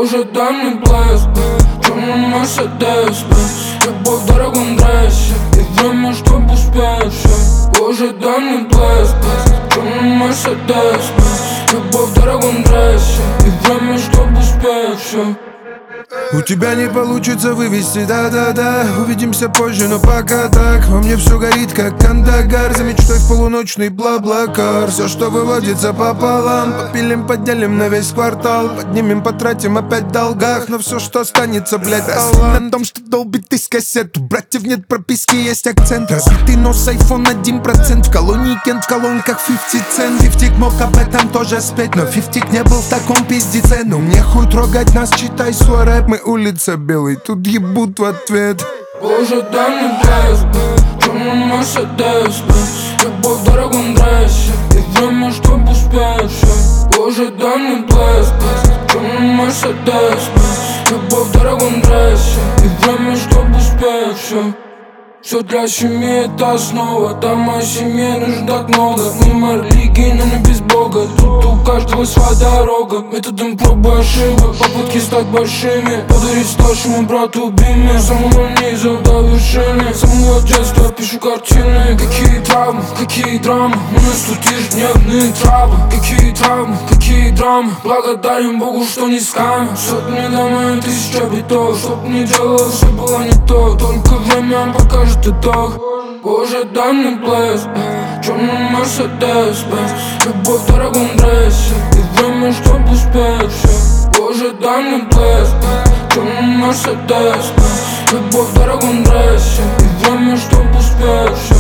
Боже, дай мне блеск, черный Мерседес, любовь в дорогом дрессе и время, чтоб успеть. Боже, дай мне блеск, черный Мерседес, любовь в дорогом дрессе и время, чтоб успеть. У тебя не получится вывести, да-да-да. Увидимся позже, но пока так. Во мне все горит, как Кандагар. За мечтой в полуночный бла-бла-кар. Все, что выводится пополам, попилим, поделим на весь квартал. Поднимем, потратим опять в долгах. Но все, что останется, блядь, на том, что долбит из кассет. У братьев нет прописки, есть акцент. Разбитый нос, iPhone 1%. В колонии Кент, в колонках 50 цент. 50 мог об этом тоже спеть, но 50 не был в таком пиздеце. Ну мне хуй трогать нас, читай свой рэп. Мы улица Белый, тут ебут в ответ. Боже, дай мне блеск, черный Мерседес, любовь в дорогом дрессе и время, чтоб успеть. Боже, дай мне блеск, черный Мерседес, любовь в дорогом дрессе и время, чтоб успеть. Все для семьи, это основа. Там моей семье нужно так много. Мимо религии, но не без Бога. Тут у каждого своя дорога. Методом проб и ошибок, попытки стать большими. Подарить старшему брату биме. С самого низа до вершины. С самого детства пишу картины. Какие травмы, какие драмы. У нас тут ежедневные травы. Какие травмы, какие драмы. Благодарим Богу, что не скамим. Сотни домой, 1000 битов. Чтоб не делал, все было не то. Только время покажет итог. Боже, дай мне блеск, черный Мерседес, любовь в дорогом дрессе и время, чтоб успеть. Боже, дай мне блеск, черный Мерседес, любовь в дорогом дрессе и время, чтоб успеть.